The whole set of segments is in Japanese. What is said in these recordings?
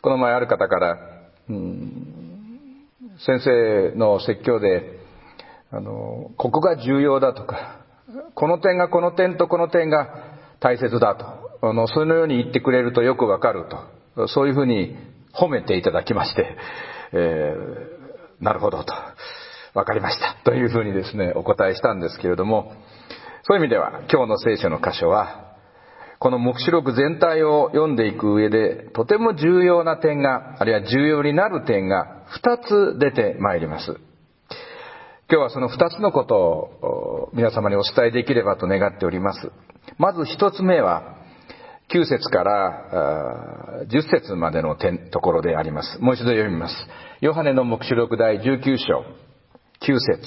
この前ある方から、先生の説教で、ここが重要だとか、この点とこの点が大切だと、そのように言ってくれるとよくわかると、そういうふうに褒めていただきまして、なるほどと、わかりましたというふうにですね、お答えしたんですけれども、そういう意味では今日の聖書の箇所は、この黙示録全体を読んでいく上でとても重要な点が、あるいは重要になる点が2つ出てまいります。今日はその2つのことを皆様にお伝えできればと願っております。まず1つ目は9節から10節までのところであります。もう一度読みます。ヨハネの黙示録第19章9節。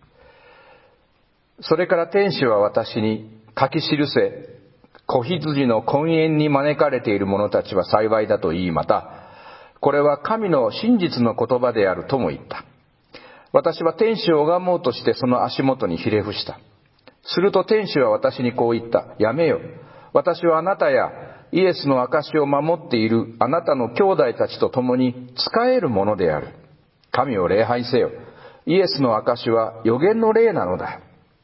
それから天使は私に書き記せ、子羊の婚宴に招かれている者たちは幸いだと言い、またこれは神の真実の言葉であるとも言った。私は天使を拝もうとしてその足元にひれ伏した。すると天使は私にこう言った。やめよ。私はあなたやイエスの証を守っているあなたの兄弟たちと共に仕えるものである。神を礼拝せよ。イエスの証は預言の霊なのだ。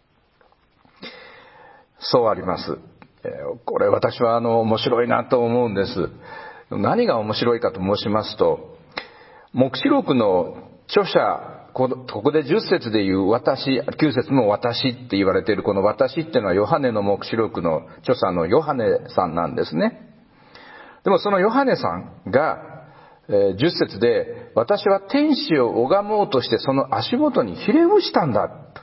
そうあります。これ私は面白いなと思うんです。何が面白いかと申しますと、黙示録の著者、ここで10節で言う私、9節も私って言われているこの私っていうのはヨハネの黙示録の著者のヨハネさんなんですね。でもそのヨハネさんが10節で私は天使を拝もうとしてその足元にひれ伏したんだと。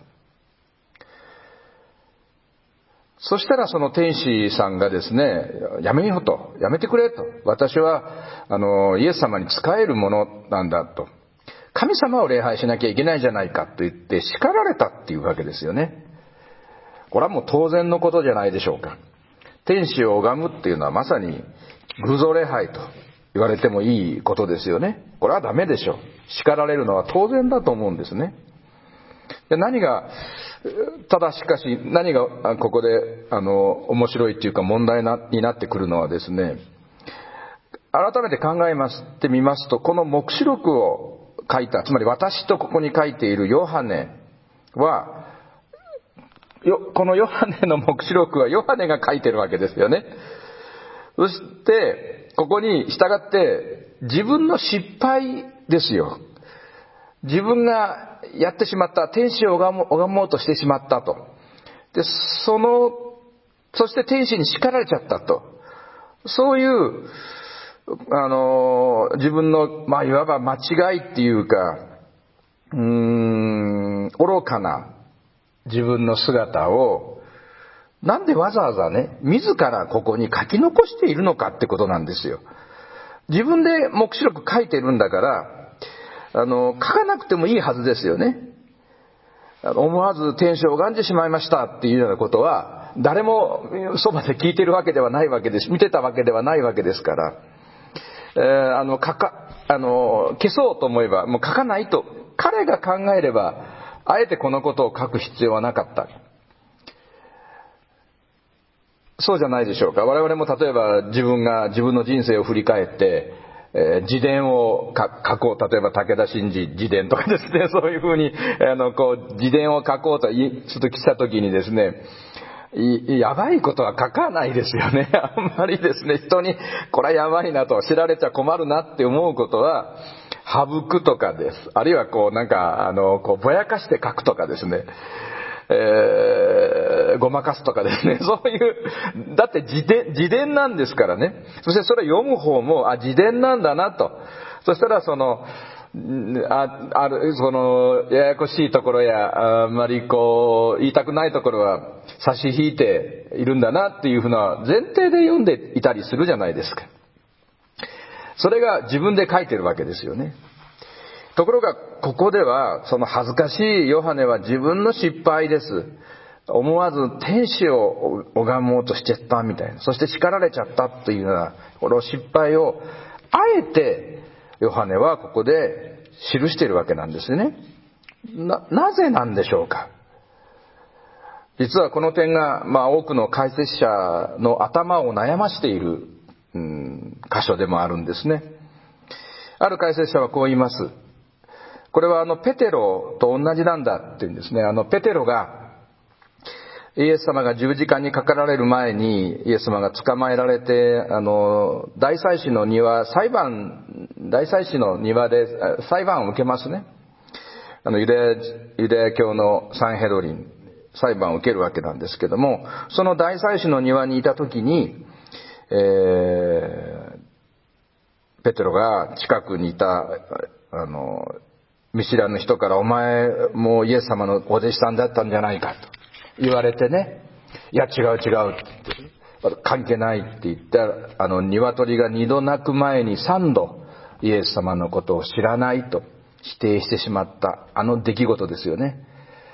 そしたらその天使さんがですね、やめようと、やめてくれと。私はイエス様に仕えるものなんだと。神様を礼拝しなきゃいけないじゃないかと言って叱られたっていうわけですよね。これはもう当然のことじゃないでしょうか。天使を拝むっていうのはまさに偶像礼拝と言われてもいいことですよね。これはダメでしょう。叱られるのは当然だと思うんですね。でただしかし何がここで面白いっていうか問題になってくるのはですね、改めて考えてみますと、この黙示録を書いた、つまり私とここに書いているヨハネは、このヨハネの黙示録はヨハネが書いてるわけですよね。そしてここに従って自分の失敗ですよ。自分がやってしまった、天使を拝もうとしてしまったと。で、そして天使に叱られちゃったと。そういう自分のいわば間違いっていうか、愚かな自分の姿をなんでわざわざね、自らここに書き残しているのかってことなんですよ。自分で黙示録書いてるんだから書かなくてもいいはずですよね。思わず天使を拝んでしまいましたっていうようなことは誰もそばで聞いてるわけではないわけです。見てたわけではないわけですから、消そうと思えばもう書かないと彼が考えればあえてこのことを書く必要はなかった。そうじゃないでしょうか。我々も例えば自分の人生を振り返って自伝を書こう。例えば武田真治自伝とかですね、そういうふうに自伝を書こうとした時にですね、やばいことは書かないですよね。あんまりですね、人にこれはやばいなと、知られちゃ困るなって思うことは省くとかです。あるいはぼやかして書くとかですね、ごまかすとかですね、そういう、だって自伝なんですからね。そしてそれ読む方も自伝なんだなと。そしたらややこしいところやあんまり言いたくないところは差し引いているんだなっていうふうな前提で読んでいたりするじゃないですか。それが自分で書いてるわけですよね。ところがここではその恥ずかしいヨハネは自分の失敗です。思わず天使を拝もうとしちゃったみたいな、そして叱られちゃったというようなこの失敗をあえてヨハネはここで記しているわけなんですね。なぜなんでしょうか。実はこの点が多くの解説者の頭を悩ましている箇所でもあるんですね。 ある解説者はこう言います。これはペテロと同じなんだって言うんですね。ペテロがイエス様が十字架にかかられる前にイエス様が捕まえられて、大祭司の庭で裁判を受けますね。ユダヤ教のサンヘドリン、裁判を受けるわけなんですけども、その大祭司の庭にいたときに、ペテロが近くにいた、見知らぬ人から、お前もうイエス様のお弟子さんだったんじゃないかと言われてね、いや違うって関係ないって言った、鶏が2度鳴く前に3度イエス様のことを知らないと否定してしまった出来事ですよね。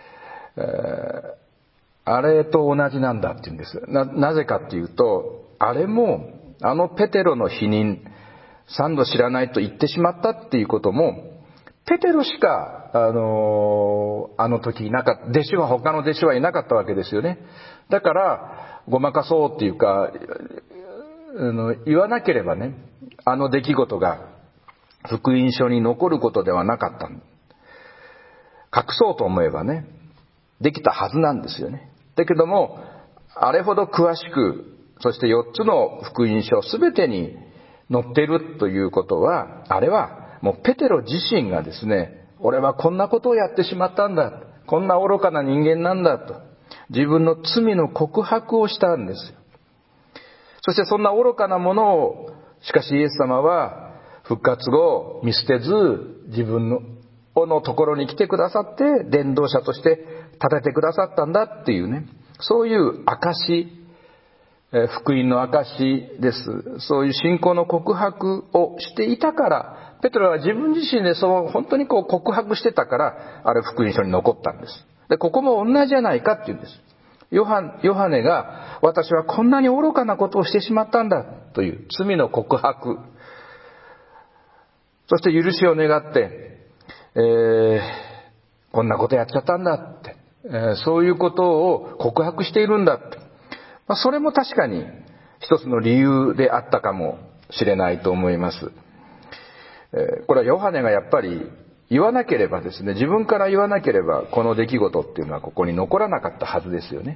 あれと同じなんだって言うんです。なぜかっていうと、あれもペテロの否認、3度知らないと言ってしまったっていうことも、ペテロしか時いなかった。他の弟子はいなかったわけですよね。だからごまかそうっていうか、言わなければね、出来事が福音書に残ることではなかった。隠そうと思えばね、できたはずなんですよね。だけども、あれほど詳しく、そして4つの福音書すべてに載っているということは、あれはもうペテロ自身がですね、俺はこんなことをやってしまったんだ、こんな愚かな人間なんだと、自分の罪の告白をしたんですよ。そしてそんな愚かなものを、しかしイエス様は復活後見捨てず、自分のところに来てくださって、伝道者として立ててくださったんだっていうね、そういう証、福音の証です。そういう信仰の告白をしていたから、ペテロは自分自身で本当に告白してたから、あれ福音書に残ったんです。で、ここも同じじゃないかっていうんです。ヨハネが、私はこんなに愚かなことをしてしまったんだという罪の告白。そして許しを願って、こんなことやっちゃったんだって、そういうことを告白しているんだって。それも確かに一つの理由であったかもしれないと思います。これはヨハネがやっぱり言わなければですね、自分から言わなければこの出来事っていうのはここに残らなかったはずですよね。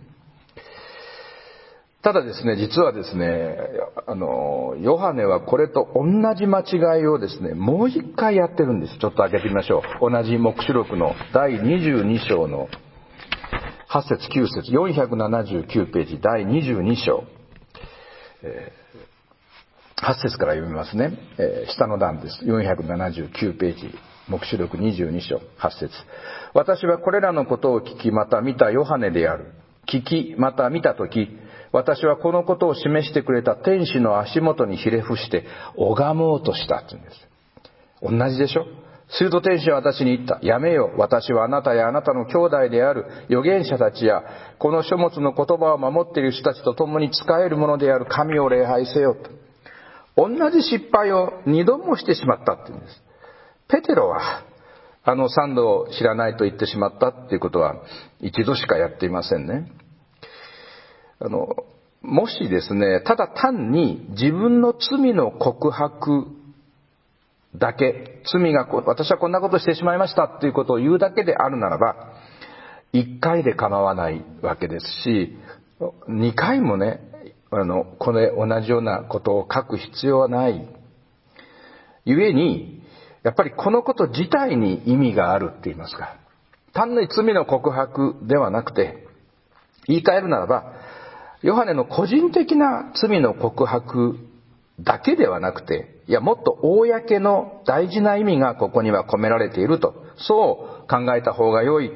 ただですね、実はですね、ヨハネはこれと同じ間違いをですね、もう一回やってるんです。ちょっと開けてみましょう。同じ黙示録の第22章の8節9節479ページ第22章、8節から読みますね。下の段です。479ページ、黙示録22章8節。私はこれらのことを聞き、また見たヨハネである。聞き、また見たとき、私はこのことを示してくれた天使の足元にひれ伏して拝もうとしたって言うんです。同じでしょ。すると天使は私に言った。やめよ。私はあなたやあなたの兄弟である預言者たちや、この書物の言葉を守っている人たちと共に仕えるものである神を礼拝せよと。同じ失敗を2度もしてしまったって言うんです。ペテロは3度を知らないと言ってしまったっていうことは一度しかやっていませんね。もしですね、ただ単に自分の罪の告白だけ、私はこんなことしてしまいましたっていうことを言うだけであるならば、1回で構わないわけですし、2回もね、これ同じようなことを書く必要はない。故に、やっぱりこのこと自体に意味があるって言いますか。単に罪の告白ではなくて、言い換えるならば、ヨハネの個人的な罪の告白だけではなくて、もっと公の大事な意味がここには込められていると、そう考えた方が良い。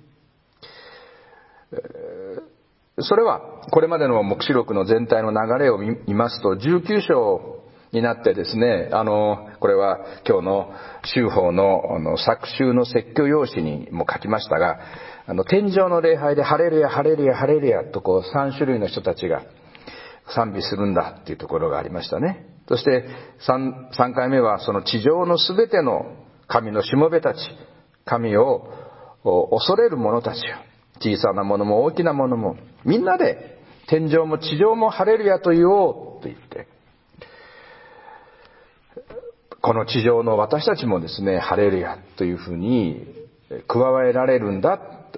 それはこれまでの黙示録の全体の流れを見ますと、19章になってですね、これは今日の修法の作集の説教用紙にも書きましたが、天上の礼拝でハレルヤハレルヤハレルヤと3種類の人たちが賛美するんだっていうところがありましたね。そして 3回目はその地上のすべての神のしもべたち、神を恐れる者たちよ、小さなものも大きなものもみんなで天上も地上もハレルヤと言おうと言って、 この地上の私たちもですね、ハレルヤというふうに加えられるんだと。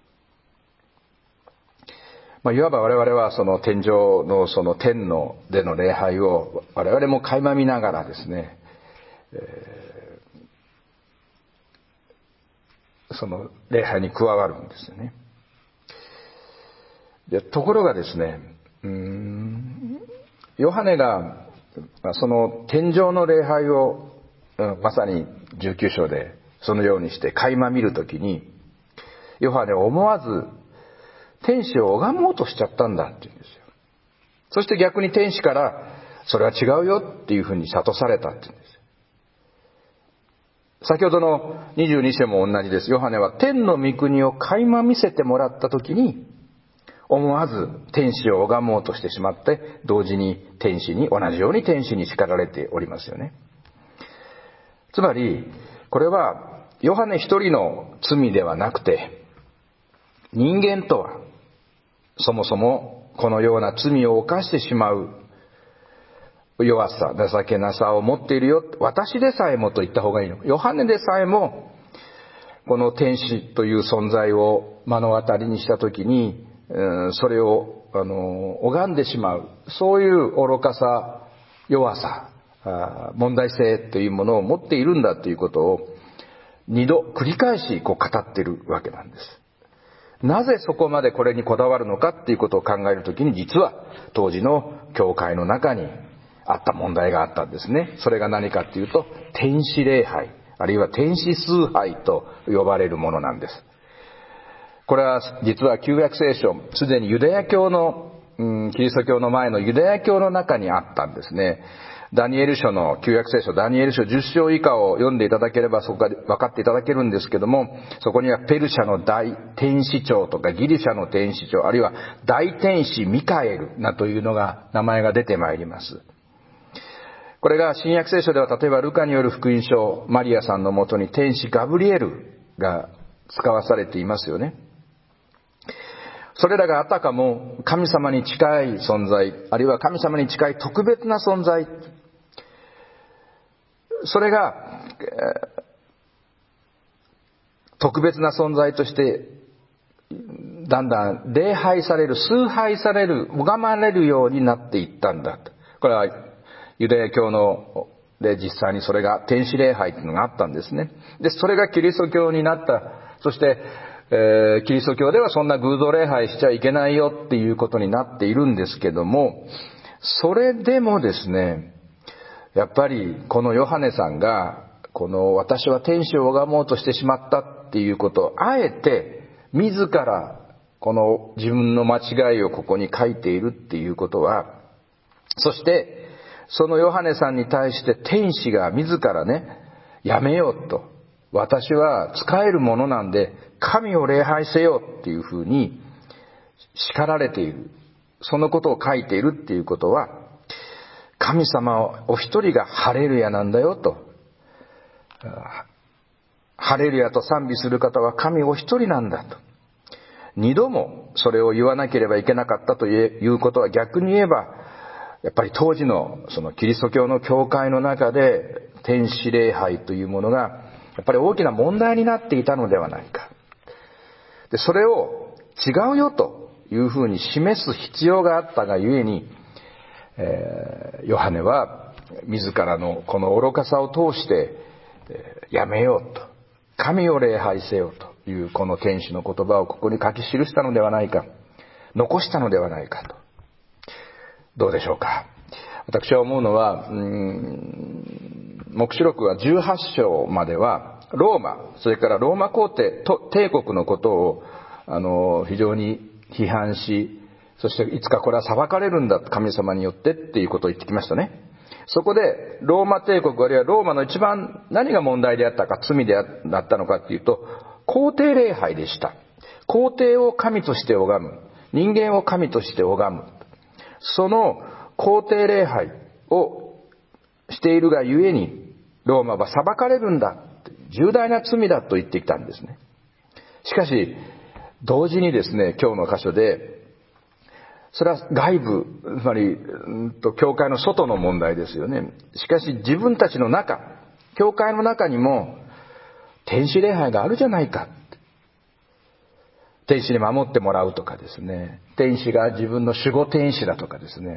いわば我々はその天上のその天のでの礼拝を我々も垣間見ながらですね、その礼拝に加わるんですよね。でところがですね、ヨハネがその天上の礼拝をまさに19章でそのようにして垣間見るときに、ヨハネは思わず天使を拝もうとしちゃったんだって言うんですよ。そして逆に天使からそれは違うよっていうふうに諭されたって言うんですよ。先ほどの22章も同じです。ヨハネは天の御国を垣間見せてもらったときに、思わず天使を拝もうとしてしまって、同時に天使に、同じように天使に叱られておりますよね。つまり、これはヨハネ一人の罪ではなくて、人間とはそもそもこのような罪を犯してしまう弱さ、情けなさを持っているよ。私でさえもと言った方がいいの。ヨハネでさえもこの天使という存在を目の当たりにしたときに、それを拝んでしまう、そういう愚かさ、弱さ、問題性というものを持っているんだということを二度繰り返し語っているわけなんです。なぜそこまでこれにこだわるのかっていうことを考えるときに、実は当時の教会の中にあった問題があったんですね。それが何かっていうと、天使礼拝、あるいは天使崇拝と呼ばれるものなんです。これは実は旧約聖書、すでにユダヤ教の、キリスト教の前のユダヤ教の中にあったんですね。ダニエル書の、旧約聖書ダニエル書10章以下を読んでいただければそこが分かっていただけるんですけども、そこにはペルシャの大天使長とかギリシャの天使長、あるいは大天使ミカエルなというのが、名前が出てまいります。これが新約聖書では例えばルカによる福音書、マリアさんのもとに天使ガブリエルが使わされていますよね。それらがあたかも神様に近い存在、あるいは神様に近い特別な存在、それが特別な存在としてだんだん礼拝される、崇拝される、拝まれるようになっていったんだと。これはユダヤ教ので実際にそれが天使礼拝というのがあったんですね。で、それがキリスト教になった。そしてキリスト教ではそんな偶像礼拝しちゃいけないよっていうことになっているんですけども、それでもですね、やっぱりこのヨハネさんがこの私は天使を拝もうとしてしまったっていうことをあえて自らこの自分の間違いをここに書いているっていうことは、そしてそのヨハネさんに対して天使が自らね、やめようと、私は使えるものなんで神を礼拝せよっていうふうに叱られている。そのことを書いているっていうことは、神様お一人がハレルヤなんだよと。ハレルヤと賛美する方は神お一人なんだと。二度もそれを言わなければいけなかったということは、逆に言えばやっぱり当時のそのキリスト教の教会の中で天使礼拝というものがやっぱり大きな問題になっていたのではないか。で、それを違うよというふうに示す必要があったがゆえに、ヨハネは自らのこの愚かさを通して、やめようと、神を礼拝せよというこの天使の言葉をここに書き記したのではないか、残したのではないかと。どうでしょうか。私は思うのは、黙示録は18章まではローマ、それからローマ皇帝帝国のことを非常に批判し、そしていつかこれは裁かれるんだ、神様によってっていうことを言ってきましたね。そこでローマ帝国、あるいはローマの一番何が問題であったか、罪であったのかっていうと、皇帝礼拝でした。皇帝を神として拝む、人間を神として拝む、その皇帝礼拝をしているがゆえにローマは裁かれるんだ、重大な罪だと言ってきたんですね。しかし同時にですね、今日の箇所でそれは外部、つまり教会の外の問題ですよね。しかし自分たちの中、 教会の中にも天使礼拝があるじゃないか。天使に守ってもらうとかですね、天使が自分の守護天使だとかですね、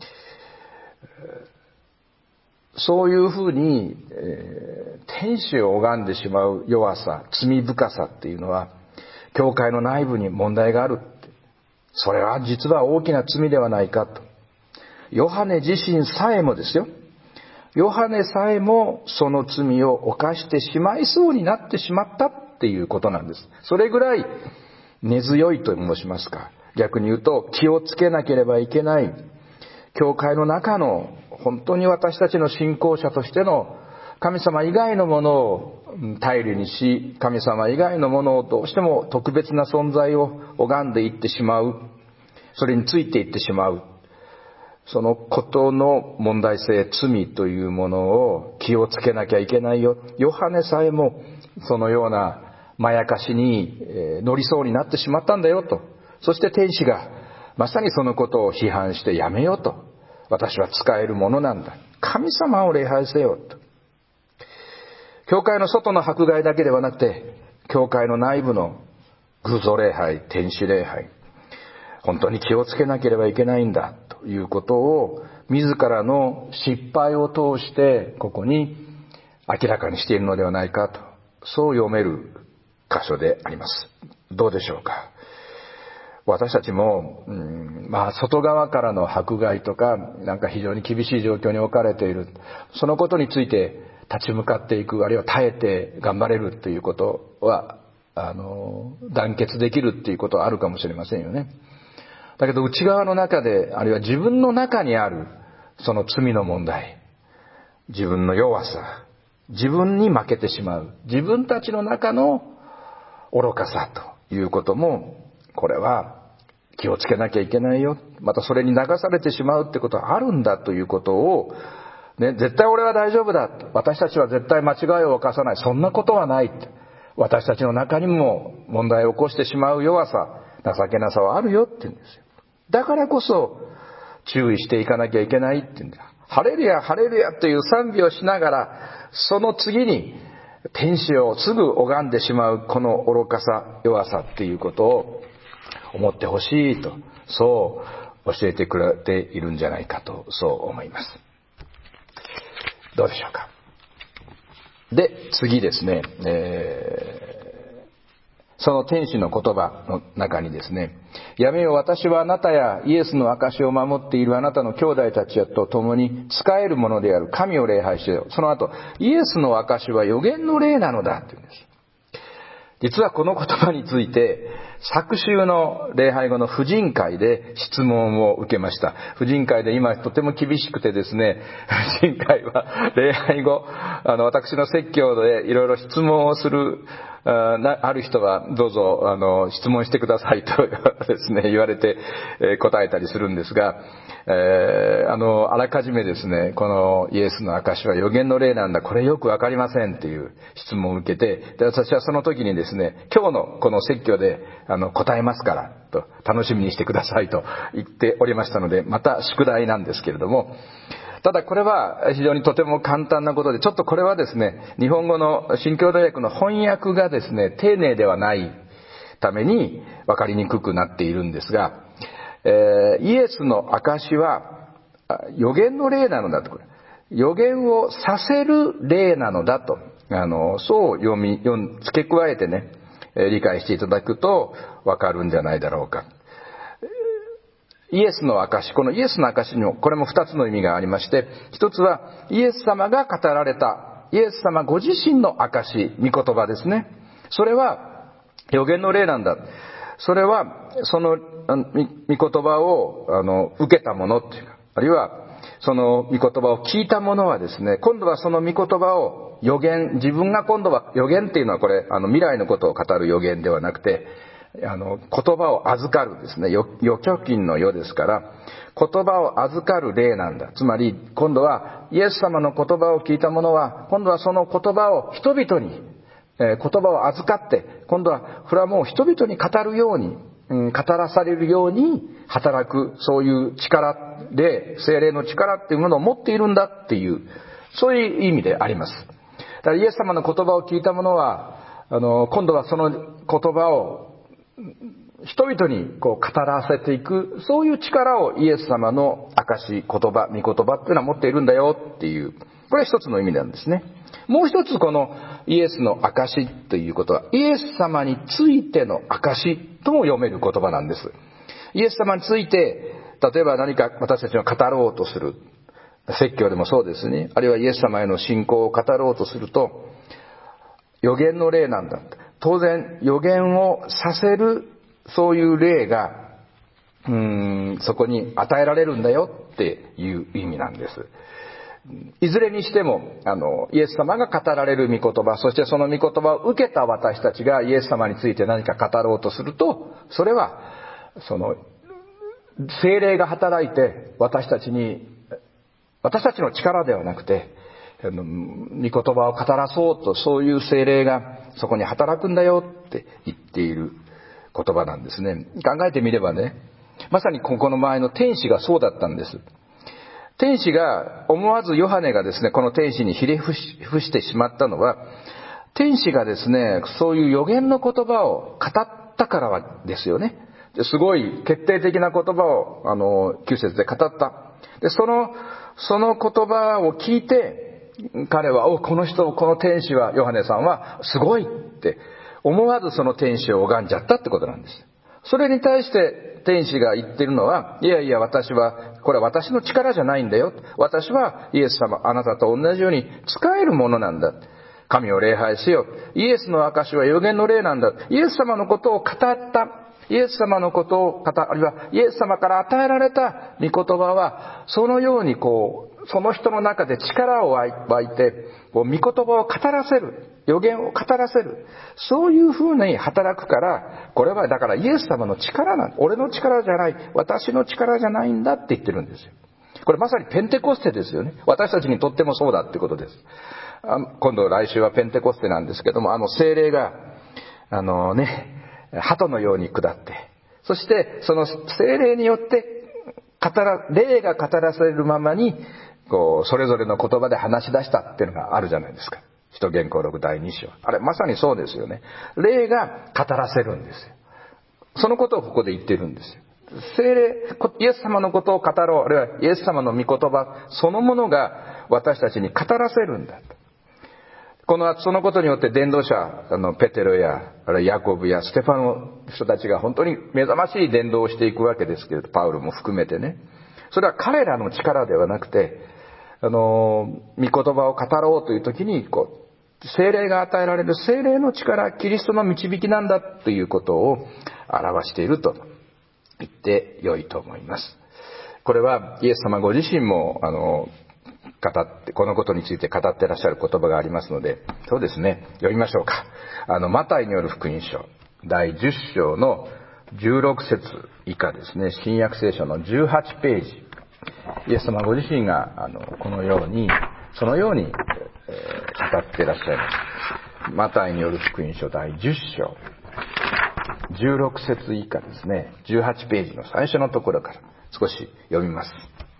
そういうふうに、天使を拝んでしまう弱さ、罪深さっていうのは教会の内部に問題があるって、それは実は大きな罪ではないかと。ヨハネ自身さえもですよ、ヨハネさえもその罪を犯してしまいそうになってしまったっていうことなんです。それぐらい根強いと申しますか、逆に言うと気をつけなければいけない、教会の中の本当に私たちの信仰者としての神様以外のものを頼りにし、神様以外のものをどうしても特別な存在を拝んでいってしまう、それについていってしまう、そのことの問題性、罪というものを気をつけなきゃいけないよ。ヨハネさえもそのようなまやかしに乗りそうになってしまったんだよと。そして天使がまさにそのことを批判してやめよと。私は使えるものなんだ。神様を礼拝せよと。教会の外の迫害だけではなくて、教会の内部の偶像礼拝、天使礼拝、本当に気をつけなければいけないんだということを自らの失敗を通してここに明らかにしているのではないかと、そう読める箇所であります。どうでしょうか。私たちも、外側からの迫害とか、なんか非常に厳しい状況に置かれている、そのことについて立ち向かっていく、あるいは耐えて頑張れるということは、団結できるっていうことはあるかもしれませんよね。だけど内側の中で、あるいは自分の中にあるその罪の問題、自分の弱さ、自分に負けてしまう、自分たちの中の愚かさということも、これは気をつけなきゃいけないよ。またそれに流されてしまうってことはあるんだということを、絶対俺は大丈夫だ。私たちは絶対間違いを犯さない。そんなことはない。私たちの中にも問題を起こしてしまう弱さ、情けなさはあるよって言うんですよ。だからこそ注意していかなきゃいけないって言うんだ。ハレルヤハレルヤという賛美をしながら、その次に天使をすぐ拝んでしまうこの愚かさ、弱さっていうことを思ってほしいと、そう教えてくれているんじゃないかと、そう思います。どうでしょうか。で、次ですね、その天使の言葉の中にですね、やめよ、私はあなたやイエスの証を守っているあなたの兄弟たちと共に仕えるものである神を礼拝しよう。その後、イエスの証は預言の霊なのだって言うんです。実はこの言葉について、昨週の礼拝後の婦人会で質問を受けました。婦人会で今とても厳しくてですね、婦人会は礼拝後、私の説教でいろいろ質問をする、ある人はどうぞ質問してくださいとですね言われて、答えたりするんですが、あらかじめですね、このイエスの証は預言の霊なんだ、これよくわかりませんっていう質問を受けて、で私はその時にですね、今日のこの説教で答えますからと、楽しみにしてくださいと言っておりましたので、また宿題なんですけれども、ただこれは非常にとても簡単なことで、ちょっとこれはですね、日本語の新共同訳の翻訳がですね、丁寧ではないために分かりにくくなっているんですが、イエスの証は預言の霊なのだと、預言をさせる霊なのだと、そう付け加えてね、理解していただくと分かるんじゃないだろうか。イエスの証、このイエスの証にもこれも2つの意味がありまして、一つはイエス様が語られたイエス様ご自身の証、御言葉ですね。それは預言の霊なんだ。それはその御言葉を受けたものっていうか、あるいはその御言葉を聞いたものはですね、今度はその御言葉を預言、自分が今度は預言っていうのはこれ未来のことを語る預言ではなくて、言葉を預かるですね、預貯金の世ですから、言葉を預かる霊なんだ。つまり今度はイエス様の言葉を聞いた者は、今度はその言葉を人々に、言葉を預かって、今度はこれはもう人々に語るように、語らされるように働く、そういう力で、聖霊の力っていうものを持っているんだっていう、そういう意味であります。 からイエス様の言葉を聞いた者は、今度はその言葉を人々に語らせていく、そういう力をイエス様の証し、言葉、御言葉っていうのは持っているんだよっていう、これは一つの意味なんですね。もう一つこのイエスの証ということは、イエス様についての証とも読める言葉なんです。イエス様について、例えば何か私たちが語ろうとする、説教でもそうですね。あるいはイエス様への信仰を語ろうとすると、預言の霊なんだ。当然、預言をさせる、そういう霊が、そこに与えられるんだよっていう意味なんです。いずれにしても、イエス様が語られる御言葉、そしてその御言葉を受けた私たちがイエス様について何か語ろうとすると、それは、聖霊が働いて私たちの力ではなくて、御言葉を語らそうと、そういう聖霊がそこに働くんだよって言っている言葉なんですね。考えてみればね、まさにここの前の天使がそうだったんです。天使が、思わずヨハネがですね、この天使にひれ伏してしまったのは、天使がですね、そういう預言の言葉を語ったからですよね。すごい決定的な言葉を、9節で語った。で、その言葉を聞いて、彼は、この天使は、ヨハネさんは、すごいって、思わずその天使を拝んじゃったってことなんです。それに対して天使が言ってるのは、いやいやこれは私の力じゃないんだよ。私はイエス様、あなたと同じように使えるものなんだ。神を礼拝せよ。イエスの証は預言の霊なんだ。イエス様のことを語った。イエス様のことをあるいはイエス様から与えられた御言葉は、そのようにその人の中で力を湧いて、御言葉を語らせる。預言を語らせる。そういうふうに働くから、これはだからイエス様の力なんだ。俺の力じゃない。私の力じゃないんだって言ってるんですよ。これまさにペンテコステですよね。私たちにとってもそうだってことです。今度来週はペンテコステなんですけども、聖霊が、鳩のように下って、そしてその聖霊によって霊が語らされるままに、それぞれの言葉で話し出したっていうのがあるじゃないですか。使徒言行録第2章。あれまさにそうですよね。霊が語らせるんですよ。そのことをここで言ってるんですよ。聖霊、イエス様のことを語ろう、あるいはイエス様の御言葉そのものが私たちに語らせるんだと。そのことによって伝道者、ペテロや、あるいはヤコブやステファノの人たちが本当に目覚ましい伝道をしていくわけですけれど、パウロも含めてね。それは彼らの力ではなくて、御言葉を語ろうという時に、聖霊が与えられる聖霊の力、キリストの導きなんだということを表していると言ってよいと思います。これはイエス様ご自身もこのことについて語っていらっしゃる言葉がありますので、そうですね、読みましょうか。マタイによる福音書第10章の16節以下ですね。新約聖書の18ページ。イエス様ご自身がそのように、語っていらっしゃいます。マタイによる福音書第10章16節以下ですね。18ページの最初のところから少し読みます。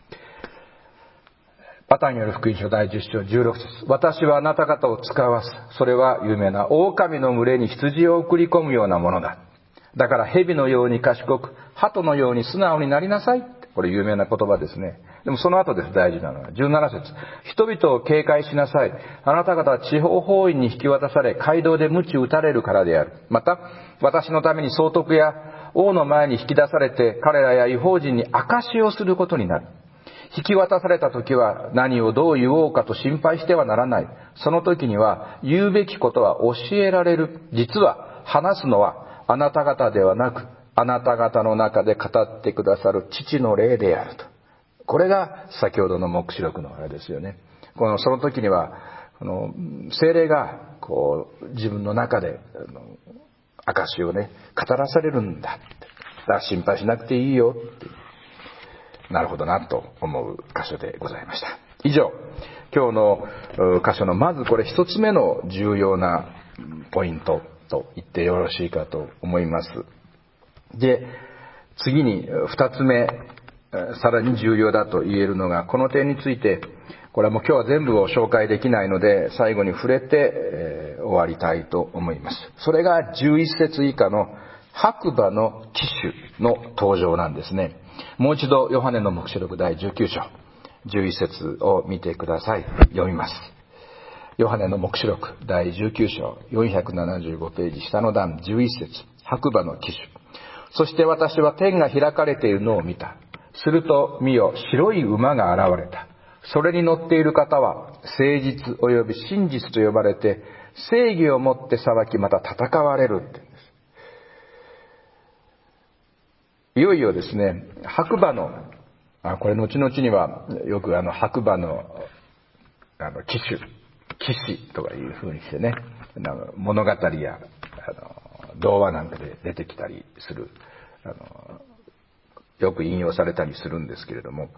マタイによる福音書第10章16節。私はあなた方を使わす。それは有名な狼の群れに羊を送り込むようなものだ。だから蛇のように賢く、鳩のように素直になりなさい。これ有名な言葉ですね。でもその後です、大事なのは。17節。人々を警戒しなさい。あなた方は地方法院に引き渡され、街道で鞭打たれるからである。また、私のために総督や王の前に引き出されて、彼らや異邦人に証しをすることになる。引き渡された時は何をどう言おうかと心配してはならない。その時には言うべきことは教えられる。実は話すのはあなた方ではなく、あなた方の中で語ってくださる父の霊であると。これが先ほどの黙示録のあれですよね。その時には聖霊が自分の中で証をね語らされるんだって。だから心配しなくていいよって。なるほどなと思う箇所でございました。以上、今日の箇所のまずこれ一つ目の重要なポイントと言ってよろしいかと思います。で、次に二つ目、さらに重要だと言えるのが、この点についてこれはもう今日は全部を紹介できないので、最後に触れて、終わりたいと思います。それが11節以下の白馬の騎手の登場なんですね。もう一度ヨハネの黙示録第19章11節を見てください。読みます。ヨハネの黙示録第19章475ページ下の段11節、白馬の騎手。そして私は天が開かれているのを見た。すると見よ、白い馬が現れた。それに乗っている方は誠実および真実と呼ばれて、正義をもって裁き、また戦われるって言うんです。いよいよですね、白馬の、これ後々にはよく白馬の騎士とかいう風にしてね、物語や童話なんかで出てきたりする、よく引用されたりするんですけれども、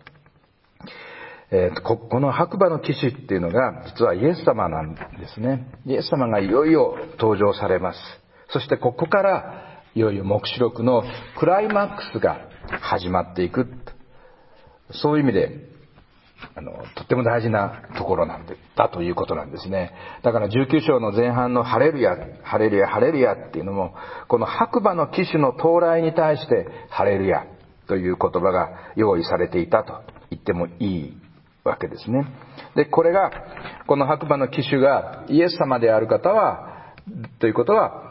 この白馬の騎士っていうのが実はイエス様なんですね。イエス様がいよいよ登場されます。そしてここからいよいよ黙示録のクライマックスが始まっていく。そういう意味でとっても大事なところだということなんですね。だから19章の前半のハレルヤ、ハレルヤ、ハレルヤっていうのも、この白馬の騎手の到来に対してハレルヤという言葉が用意されていたと言ってもいいわけですね。で、これが、この白馬の騎手がイエス様である方は、ということは、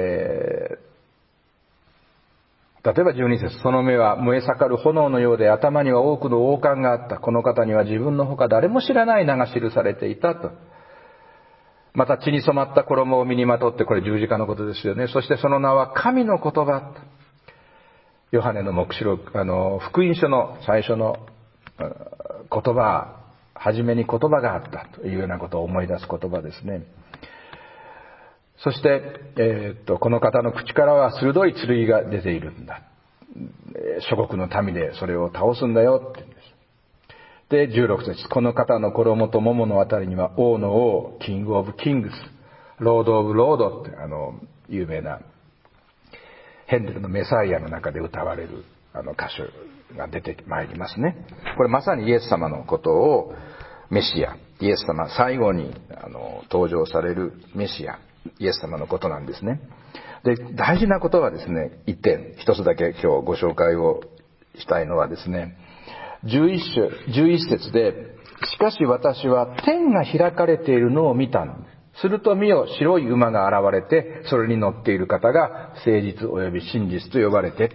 例えば12節、その目は燃え盛る炎のようで、頭には多くの王冠があった。この方には自分のほか誰も知らない名が記されていたと。また血に染まった衣を身にまとって、これ十字架のことですよね。そしてその名は神の言葉。ヨハネの黙示録、福音書の最初の言葉、初めに言葉があったというようなことを思い出す言葉ですね。そして、この方の口からは鋭い剣が出ているんだ。諸国の民でそれを倒すんだよって言うんです。で、16節、この方の衣と桃のあたりには王の王、キングオブキングス、ロードオブロードって有名なヘンデルのメサイアの中で歌われる歌手が出てまいりますね。これまさにイエス様のことをメシア、イエス様最後に登場されるメシア、イエス様のことなんですね。で、大事なことはですね、一つだけ今日ご紹介をしたいのはですね、11節で、しかし私は天が開かれているのを見たの。すると見よ、白い馬が現れて、それに乗っている方が誠実および真実と呼ばれて、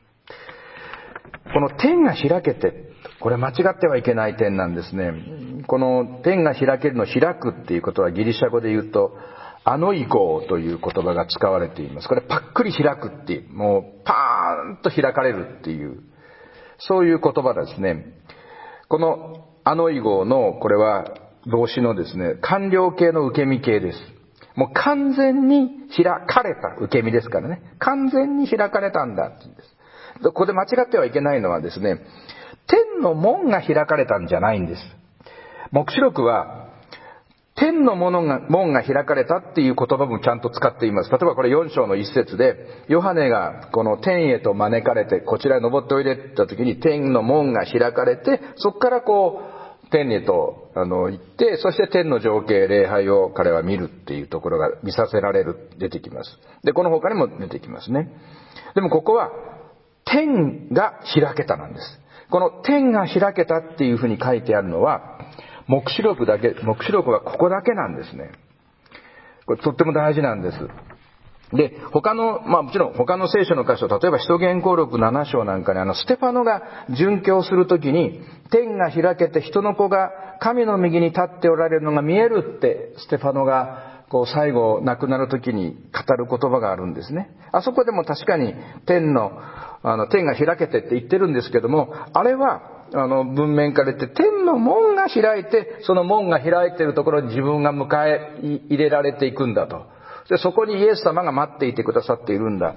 この天が開けて、これ間違ってはいけない点なんですね。この天が開けるの開くっていうことはギリシャ語で言うと、アノイゴーという言葉が使われています。これパックリ開くっていう、もうパーンと開かれるっていう、そういう言葉ですね。このアノイゴーの、これは動詞のですね、完了形の受け身形です。もう完全に開かれた受け身ですからね。完全に開かれたんだって言うんです。ここで間違ってはいけないのはですね、天の門が開かれたんじゃないんです。黙示録は天の門が開かれたっていう言葉もちゃんと使っています。例えばこれ4章の一節で、ヨハネがこの天へと招かれて、こちらに登っておいでって言った時に天の門が開かれて、そこから天へと行って、そして天の情景、礼拝を彼は見るっていうところが見させられる、出てきます。で、この他にも出てきますね。でもここは天が開けたなんです。この天が開けたっていうふうに書いてあるのは、黙示録はここだけなんですね。これとっても大事なんです。で、もちろん他の聖書の箇所、例えば使徒言行録7章なんかにステファノが殉教するときに、天が開けて人の子が神の右に立っておられるのが見えるって、ステファノが最後亡くなるときに語る言葉があるんですね。あそこでも確かに天が開けてって言ってるんですけども、あれは文面から言って天の門が開いて、その門が開いているところに自分が迎え入れられていくんだと。で、そこにイエス様が待っていてくださっているんだって。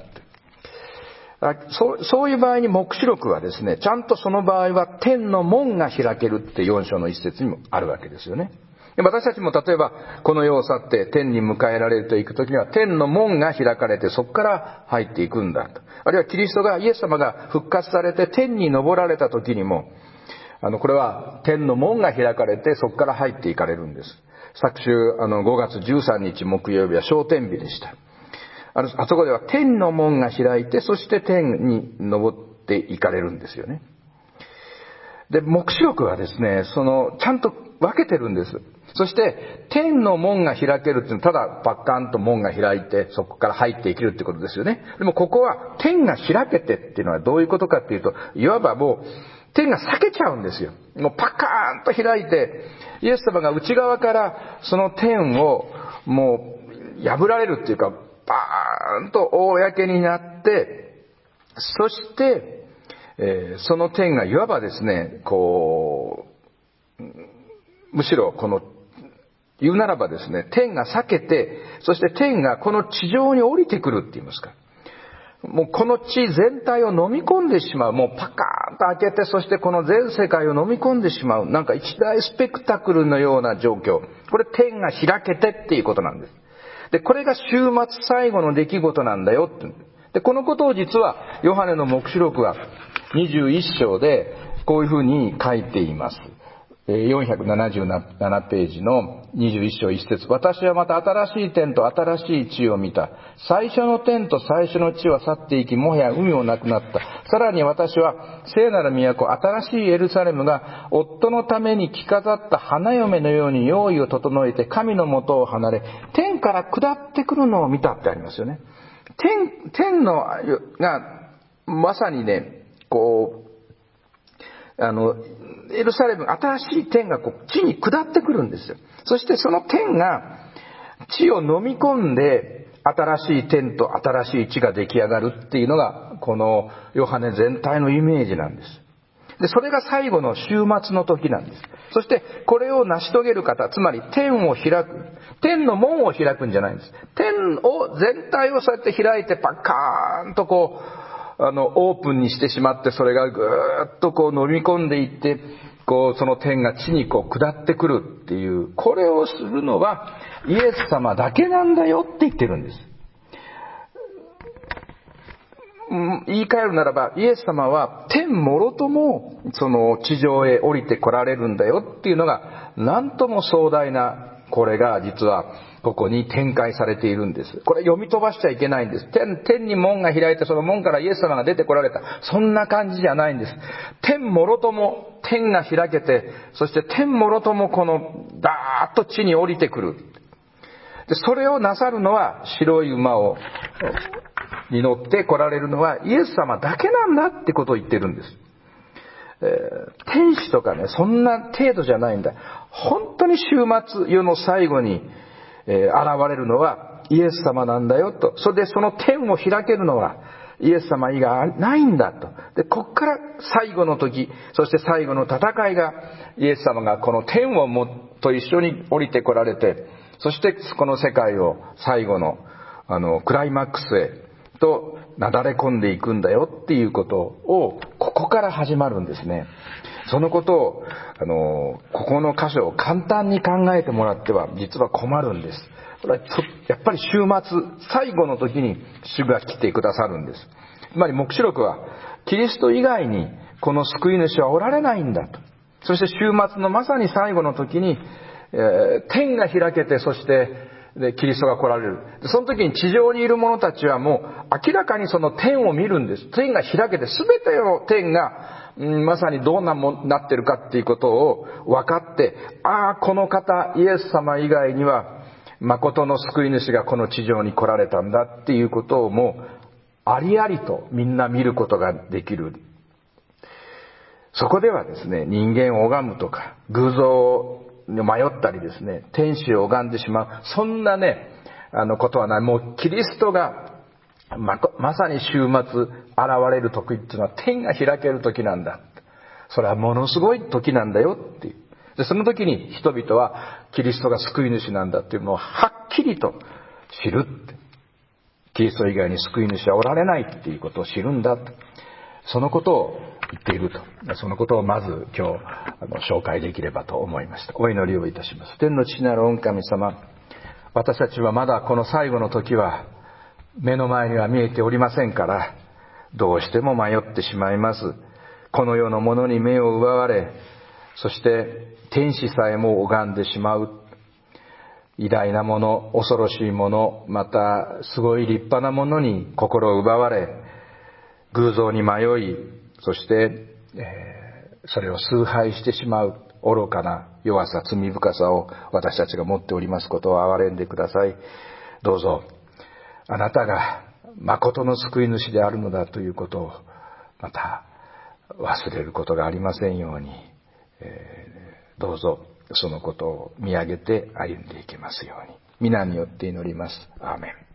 そういう場合に黙示録はですね、ちゃんとその場合は天の門が開けるって4章の一節にもあるわけですよね。で、私たちも例えばこの世を去って天に迎えられるといくときには天の門が開かれてそこから入っていくんだと。あるいはイエス様が復活されて天に昇られたときにも、 これは天の門が開かれてそこから入っていかれるんです。昨週5月13日木曜日は昇天日でした。あそこでは天の門が開いて、そして天に登っていかれるんですよね。で、黙示録はですね、ちゃんと分けてるんです。そして、天の門が開けるっていうのは、ただパッカンと門が開いて、そこから入っていけるってことですよね。でもここは、天が開けてっていうのはどういうことかっていうと、いわばもう、天が裂けちゃうんですよ。もうパカーンと開いて、イエス様が内側からその天をもう破られるっていうか、バーンと公になって、そして、その天がいわばですね、むしろ言うならばですね、天が裂けて、そして天がこの地上に降りてくるって言いますか。もうこの地全体を飲み込んでしまう。もうパカーンと開けて、そしてこの全世界を飲み込んでしまう。なんか一大スペクタクルのような状況。これ天が開けてっていうことなんです。で、これが終末最後の出来事なんだよって。で、このことを実はヨハネの黙示録は21章でこういうふうに書いています。477ページの21章1節。私はまた新しい天と新しい地を見た。最初の天と最初の地は去っていき、もはや海もなくなった。さらに私は聖なる都、新しいエルサレムが夫のために着飾った花嫁のように用意を整えて神の元を離れ、天から下ってくるのを見たってありますよね。天のがまさにね、エルサレム、新しい天が地に下ってくるんですよ。そしてその天が地を飲み込んで、新しい天と新しい地が出来上がるっていうのが、このヨハネ全体のイメージなんです。で、それが最後の終末の時なんです。そしてこれを成し遂げる方、つまり天を開く、天の門を開くんじゃないんです。天を全体をそうやって開いてパッカーンとオープンにしてしまって、それがぐーっと飲み込んでいって、その天が地に下ってくるっていう、これをするのはイエス様だけなんだよって言ってるんです。言い換えるならば、イエス様は天もろともその地上へ降りて来られるんだよっていうのが、なんとも壮大な、これが実はここに展開されているんです。これ読み飛ばしちゃいけないんです。天に門が開いて、その門からイエス様が出て来られた。そんな感じじゃないんです。天もろとも天が開けて、そして天もろともダーッと地に降りてくる。で、それをなさるのは白い馬に乗って来られるのはイエス様だけなんだってことを言ってるんです。天使とかね、そんな程度じゃないんだ。本当に終末世の最後に、現れるのはイエス様なんだよと。それでその天を開けるのはイエス様以外ないんだと。で、こっから最後の時、そして最後の戦いが、イエス様がこの天をと一緒に降りて来られて、そしてこの世界を最後のクライマックスへとなだれ込んでいくんだよっていうことを、ここから始まるんですね。そのことをここの箇所を簡単に考えてもらっては実は困るんです。これはやっぱり終末最後の時に主が来てくださるんです。つまり黙示録はキリスト以外にこの救い主はおられないんだと。そして終末のまさに最後の時に、天が開けて、そしてキリストが来られる。その時に地上にいる者たちはもう明らかにその天を見るんです。天が開けて、全ての天がまさにどんなもなってるかっていうことを分かって、この方イエス様以外には誠の救い主がこの地上に来られたんだっていうことをもうありありとみんな見ることができる。そこではですね、人間を拝むとか偶像に迷ったりですね、天使を拝んでしまう、そんなねことはない。もうキリストがまさに終末現れる時っていうのは天が開ける時なんだ。それはものすごい時なんだよっていう。で、その時に人々はキリストが救い主なんだっていうのをはっきりと知るって。キリスト以外に救い主はおられないっていうことを知るんだと。そのことを言っていると。そのことをまず今日紹介できればと思いました。お祈りをいたします。天の父なる御神様、私たちはまだこの最後の時は目の前には見えておりませんから、どうしても迷ってしまいます。この世のものに目を奪われ、 そして天使さえも拝んでしまう偉大なもの、恐ろしいもの、またすごい立派なものに心を奪われ、偶像に迷い、そして、それを崇拝してしまう愚かな弱さ、罪深さを私たちが持っておりますことを憐れんでください。どうぞあなたが誠の救い主であるのだということをまた忘れることがありませんように、どうぞそのことを見上げて歩んでいけますように、皆によって祈ります。アーメン。